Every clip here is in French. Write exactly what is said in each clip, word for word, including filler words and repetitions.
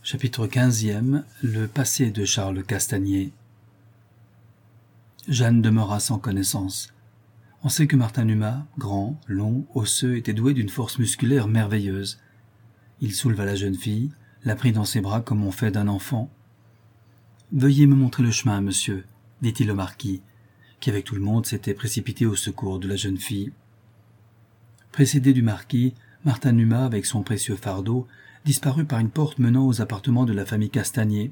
Chapitre quinzième. Le passé de Charles Castanier. Jeanne demeura sans connaissance. On sait que Martin Numa, grand, long, osseux, était doué d'une force musculaire merveilleuse. Il souleva la jeune fille, la prit dans ses bras comme on fait d'un enfant. « Veuillez me montrer le chemin, monsieur, » dit-il au marquis, qui avec tout le monde s'était précipité au secours de la jeune fille. Précédé du marquis, Martin Numa, avec son précieux fardeau, disparut par une porte menant aux appartements de la famille Castanier.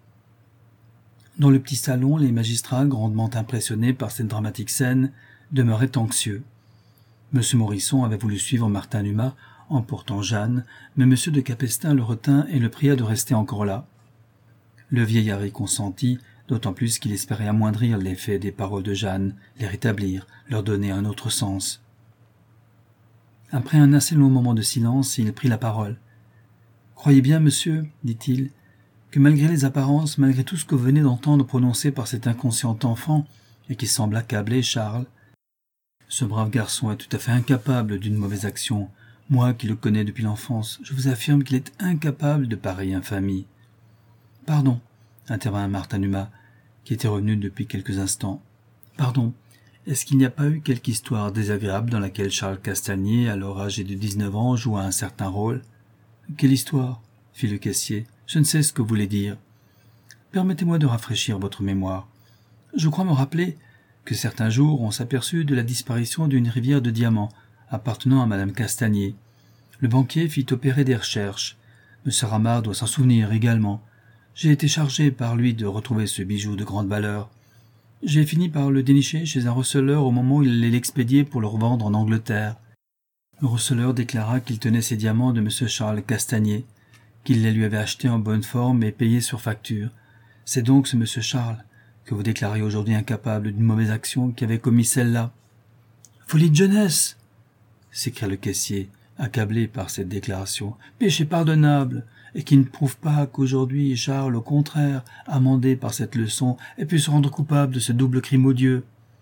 Dans le petit salon, les magistrats, grandement impressionnés par cette dramatique scène, demeuraient anxieux. M. Morisson avait voulu suivre Martin Numa en portant Jeanne, mais M. de Capestin le retint et le pria de rester encore là. Le vieillard y consentit, d'autant plus qu'il espérait amoindrir l'effet des paroles de Jeanne, les rétablir, leur donner un autre sens. Après un assez long moment de silence, il prit la parole. « Croyez bien, monsieur, dit-il, que malgré les apparences, malgré tout ce que vous venez d'entendre prononcer par cet inconscient enfant, et qui semble accabler Charles, ce brave garçon est tout à fait incapable d'une mauvaise action. Moi qui le connais depuis l'enfance, je vous affirme qu'il est incapable de pareille infamie. »« Pardon, » intervint Martin Numa, qui était revenu depuis quelques instants. « Pardon, est-ce qu'il n'y a pas eu quelque histoire désagréable dans laquelle Charles Castanier, alors âgé de dix-neuf ans, joua un certain rôle ?»« Quelle histoire ?» fit le caissier. « Je ne sais ce que vous voulez dire. Permettez-moi de rafraîchir votre mémoire. Je crois me rappeler que certains jours on s'aperçut de la disparition d'une rivière de diamants appartenant à Madame Castanier. Le banquier fit opérer des recherches. Monsieur Ramard doit s'en souvenir également. J'ai été chargé par lui de retrouver ce bijou de grande valeur. J'ai fini par le dénicher chez un receleur au moment où il allait l'expédier pour le revendre en Angleterre. Le receleur déclara qu'il tenait ces diamants de Monsieur Charles Castanier, qu'il les lui avait achetés en bonne forme et payés sur facture. C'est donc ce Monsieur Charles que vous déclarez aujourd'hui incapable d'une mauvaise action qui avait commis celle-là. « Folie de jeunesse !» s'écria le caissier, accablé par cette déclaration. « Péché pardonnable, et qui ne prouve pas qu'aujourd'hui Charles, au contraire, amendé par cette leçon, ait pu se rendre coupable de ce double crime odieux. »«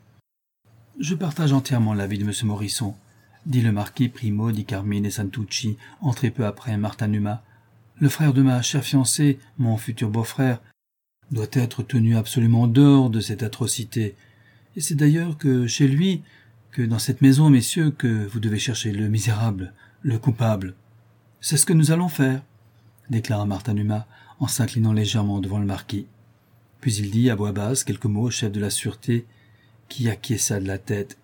Je partage entièrement l'avis de M. Morisson, » dit le marquis Primo di Carmine Santucci, entré peu après Martin Numa. « Le frère de ma chère fiancée, mon futur beau-frère, doit être tenu absolument dehors de cette atrocité. Et c'est d'ailleurs que chez lui, que dans cette maison, messieurs, que vous devez chercher le misérable, le coupable. C'est ce que nous allons faire, » déclara Martin Numa, en s'inclinant légèrement devant le marquis. Puis il dit à voix basse quelques mots au chef de la sûreté, qui acquiesça de la tête.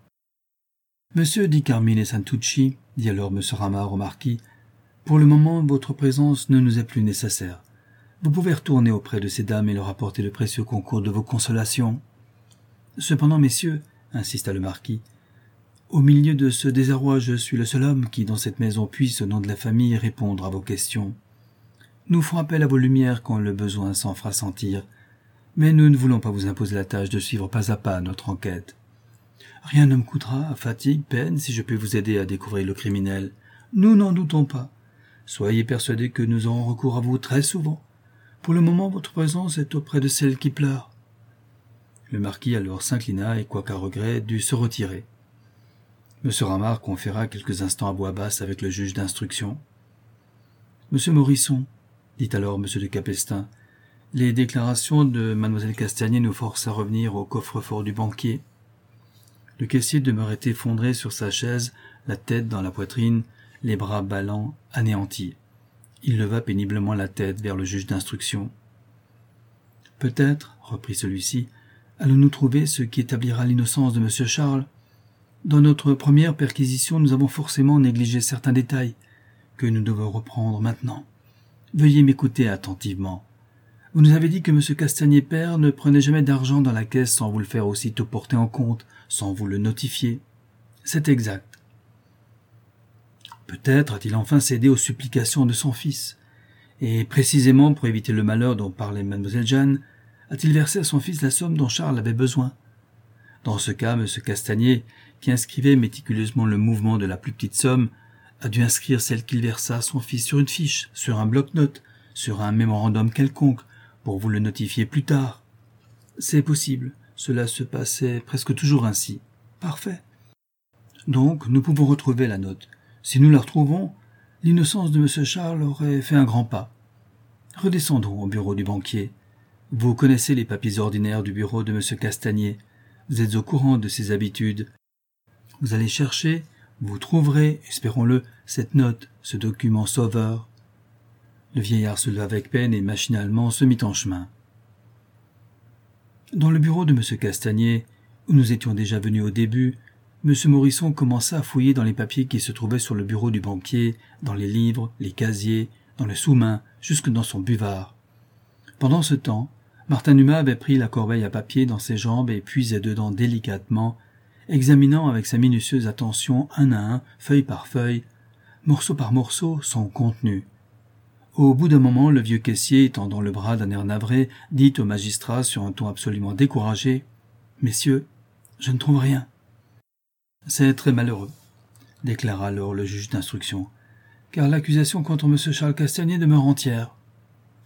« Monsieur di Carmine Santucci, dit alors M. Ramard au marquis, pour le moment, votre présence ne nous est plus nécessaire. Vous pouvez retourner auprès de ces dames et leur apporter le précieux concours de vos consolations. Cependant, messieurs, insista le marquis, au milieu de ce désarroi, je suis le seul homme qui, dans cette maison, puisse, au nom de la famille, répondre à vos questions. Nous ferons appel à vos lumières quand le besoin s'en fera sentir, mais nous ne voulons pas vous imposer la tâche de suivre pas à pas notre enquête. Rien ne me coûtera, fatigue, peine, si je puis vous aider à découvrir le criminel. Nous n'en doutons pas. Soyez persuadés que nous aurons recours à vous très souvent. Pour le moment, votre présence est auprès de celle qui pleure. » Le marquis alors s'inclina et, quoiqu'à regret, dut se retirer. M. Ramard conféra quelques instants à voix basse avec le juge d'instruction. « Monsieur Morisson, » dit alors M. de Capestin, « les déclarations de Mlle Castanier nous forcent à revenir au coffre-fort du banquier. » Le caissier demeurait effondré sur sa chaise, la tête dans la poitrine, les bras ballants, anéantis. Il leva péniblement la tête vers le juge d'instruction. « Peut-être, reprit celui-ci, allons-nous trouver ce qui établira l'innocence de M. Charles. Dans notre première perquisition, nous avons forcément négligé certains détails que nous devons reprendre maintenant. Veuillez m'écouter attentivement. Vous nous avez dit que M. Castanier père ne prenait jamais d'argent dans la caisse sans vous le faire aussitôt porter en compte, sans vous le notifier. C'est exact. Peut-être a-t-il enfin cédé aux supplications de son fils, et précisément pour éviter le malheur dont parlait mademoiselle Jeanne, a-t-il versé à son fils la somme dont Charles avait besoin. Dans ce cas, M. Castanier, qui inscrivait méticuleusement le mouvement de la plus petite somme, a dû inscrire celle qu'il versa à son fils sur une fiche, sur un bloc-notes, sur un mémorandum quelconque, pour vous le notifier plus tard. C'est possible, cela se passait presque toujours ainsi. Parfait. Donc, nous pouvons retrouver la note. Si nous la retrouvons, l'innocence de M. Charles aurait fait un grand pas. Redescendons au bureau du banquier. Vous connaissez les papiers ordinaires du bureau de M. Castanier. Vous êtes au courant de ses habitudes. Vous allez chercher, vous trouverez, espérons-le, cette note, ce document sauveur. » Le vieillard se leva avec peine et machinalement se mit en chemin. Dans le bureau de M. Castanier, où nous étions déjà venus au début, M. Morisson commença à fouiller dans les papiers qui se trouvaient sur le bureau du banquier, dans les livres, les casiers, dans le sous-main, jusque dans son buvard. Pendant ce temps, Martin Numa avait pris la corbeille à papier dans ses jambes et puisait dedans délicatement, examinant avec sa minutieuse attention un à un, feuille par feuille, morceau par morceau, son contenu. Au bout d'un moment, le vieux caissier, tendant le bras d'un air navré, dit au magistrat sur un ton absolument découragé « Messieurs, je ne trouve rien. »« C'est très malheureux, » déclara alors le juge d'instruction, « car l'accusation contre M. Charles Castanier demeure entière. »« Hélas, »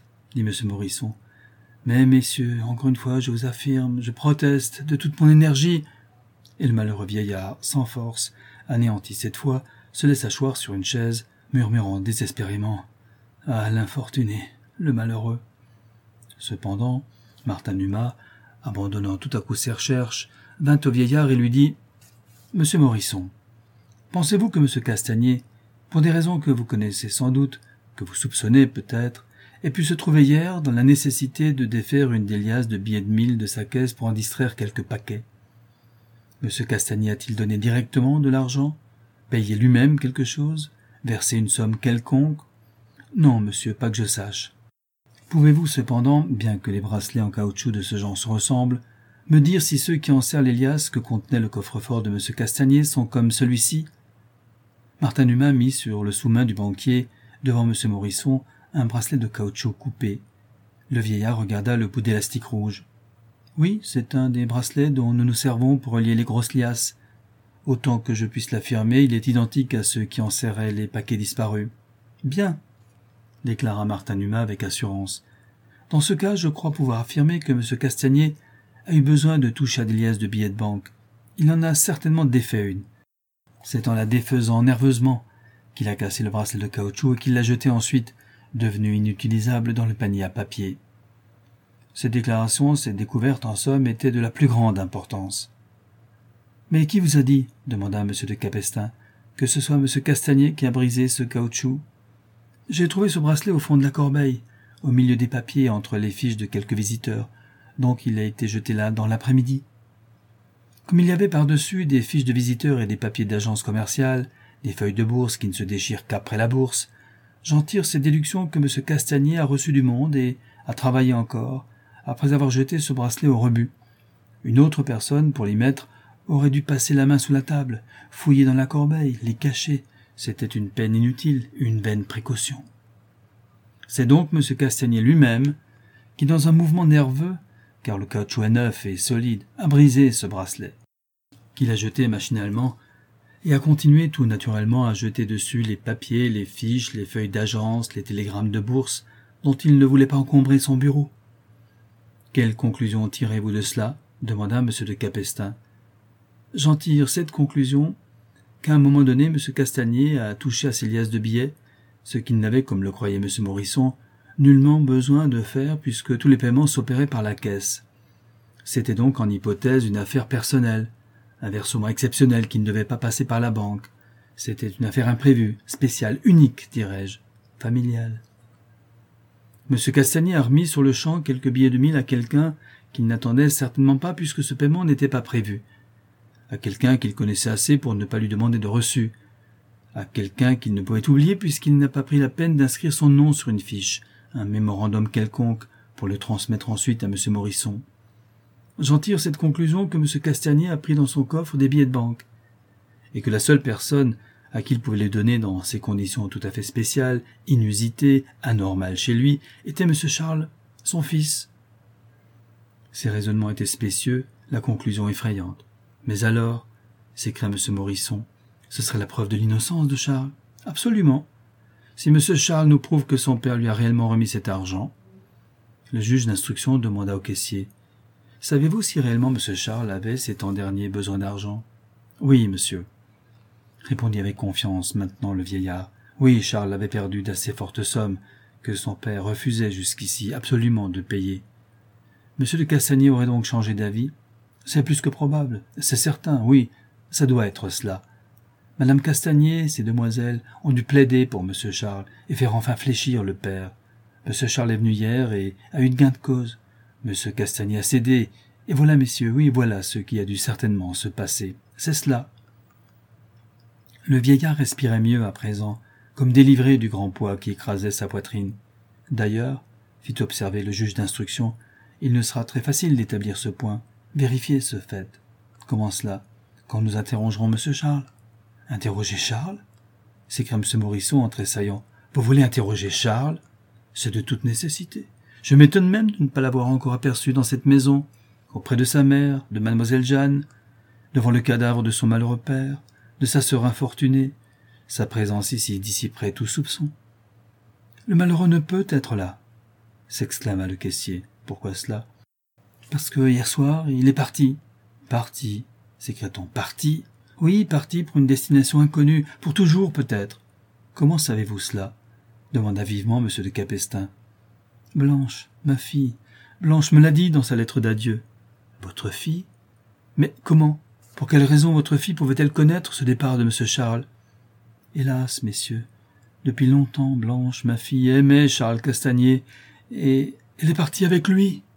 dit M. Morisson, « mais messieurs, encore une fois, je vous affirme, je proteste de toute mon énergie. » Et le malheureux vieillard, sans force, anéanti cette fois, se laissa choir sur une chaise, murmurant désespérément « Ah, l'infortuné, le malheureux !» Cependant, Martin Numa, abandonnant tout à coup ses recherches, vint au vieillard et lui dit « Monsieur Morisson, pensez-vous que M. Castanier, pour des raisons que vous connaissez sans doute, que vous soupçonnez peut-être, ait pu se trouver hier dans la nécessité de défaire une des liasses de billets de mille de sa caisse pour en distraire quelques paquets? M. Castanier a-t-il donné directement de l'argent, payé lui-même quelque chose, versé une somme quelconque? Non, monsieur, pas que je sache. Pouvez-vous cependant, bien que les bracelets en caoutchouc de ce genre se ressemblent, me dire si ceux qui enserrent les liasses que contenait le coffre-fort de M. Castanier sont comme celui-ci? Martin Numa mit sur le sous-main du banquier, devant M. Morisson, un bracelet de caoutchouc coupé. Le vieillard regarda le bout d'élastique rouge. « Oui, c'est un des bracelets dont nous nous servons pour relier les grosses liasses. Autant que je puisse l'affirmer, il est identique à ceux qui enserraient les paquets disparus. »« Bien, » déclara Martin Numa avec assurance. « Dans ce cas, je crois pouvoir affirmer que M. Castanier a eu besoin de toucher à des liasses de billets de banque. Il en a certainement défait une. C'est en la défaisant nerveusement qu'il a cassé le bracelet de caoutchouc et qu'il l'a jeté ensuite, devenu inutilisable, dans le panier à papier. » Cette déclaration, cette découverte, en somme, était de la plus grande importance. « Mais qui vous a dit, » demanda M. de Capestin, « que ce soit M. Castanier qui a brisé ce caoutchouc? »« J'ai trouvé ce bracelet au fond de la corbeille, au milieu des papiers, entre les fiches de quelques visiteurs, donc il a été jeté là dans l'après-midi. Comme il y avait par-dessus des fiches de visiteurs et des papiers d'agences commerciales, des feuilles de bourse qui ne se déchirent qu'après la bourse, j'en tire cette déduction que M. Castanier a reçu du monde et a travaillé encore, après avoir jeté ce bracelet au rebut. Une autre personne, pour l'y mettre, aurait dû passer la main sous la table, fouiller dans la corbeille, les cacher. C'était une peine inutile, une vaine précaution. C'est donc M. Castanier lui-même qui, dans un mouvement nerveux, car le caoutchouc est neuf et solide, a brisé ce bracelet, qu'il a jeté machinalement, et a continué tout naturellement à jeter dessus les papiers, les fiches, les feuilles d'agence, les télégrammes de bourse, dont il ne voulait pas encombrer son bureau. « Quelle conclusion tirez-vous de cela ?» demanda M. de Capestin. « J'en tire cette conclusion qu'à un moment donné, M. Castanier a touché à ces liasses de billets, ce qu'il n'avait, comme le croyait M. Morisson, nullement besoin de faire puisque tous les paiements s'opéraient par la caisse. C'était donc en hypothèse une affaire personnelle, un versement exceptionnel qui ne devait pas passer par la banque. C'était une affaire imprévue, spéciale, unique, dirais-je, familiale. M. Castanier a remis sur le champ quelques billets de mille à quelqu'un qu'il n'attendait certainement pas puisque ce paiement n'était pas prévu, à quelqu'un qu'il connaissait assez pour ne pas lui demander de reçu, à quelqu'un qu'il ne pouvait oublier puisqu'il n'a pas pris la peine d'inscrire son nom sur une fiche, un mémorandum quelconque, pour le transmettre ensuite à M. Morisson. J'en tire cette conclusion que M. Castanier a pris dans son coffre des billets de banque, et que la seule personne à qui il pouvait les donner dans ces conditions tout à fait spéciales, inusitées, anormales chez lui, était M. Charles, son fils. Ces raisonnements étaient spécieux, la conclusion effrayante. Mais alors, s'écria M. Morisson, ce serait la preuve de l'innocence de Charles. Absolument. Si M. Charles nous prouve que son père lui a réellement remis cet argent. Le juge d'instruction demanda au caissier. Savez-vous si réellement M. Charles avait ces temps derniers besoin d'argent? Oui, monsieur, répondit avec confiance maintenant le vieillard. Oui, Charles avait perdu d'assez fortes sommes, que son père refusait jusqu'ici absolument de payer. Monsieur de Castagnier aurait donc changé d'avis? C'est plus que probable, c'est certain, oui, ça doit être cela. Madame Castagnier, ces demoiselles, ont dû plaider pour Monsieur Charles et faire enfin fléchir le père. Monsieur Charles est venu hier et a eu gain de cause. Monsieur Castagnier a cédé, et voilà, messieurs, oui, voilà ce qui a dû certainement se passer. C'est cela. Le vieillard respirait mieux à présent, comme délivré du grand poids qui écrasait sa poitrine. D'ailleurs, fit observer le juge d'instruction, il ne sera très facile d'établir ce point. Vérifiez ce fait. Comment cela? Quand nous interrogerons Monsieur Charles? Interroger Charles? S'écria M. Morisseau en tressaillant. Vous voulez interroger Charles? C'est de toute nécessité. Je m'étonne même de ne pas l'avoir encore aperçu dans cette maison, auprès de sa mère, de mademoiselle Jeanne, devant le cadavre de son malheureux père, de sa sœur infortunée. Sa présence ici dissiperait tout soupçon. Le malheureux ne peut être là, s'exclama le caissier. Pourquoi cela? Parce que hier soir, il est parti. Parti, s'écria-t-on. Parti? Oui, parti pour une destination inconnue, pour toujours peut-être. Comment savez-vous cela? Demanda vivement M. de Capestin. Blanche, ma fille, Blanche me l'a dit dans sa lettre d'adieu. Votre fille? Mais comment? Pour quelle raison votre fille pouvait-elle connaître ce départ de M. Charles? Hélas, messieurs, depuis longtemps, Blanche, ma fille, aimait Charles Castagnier, et elle est partie avec lui.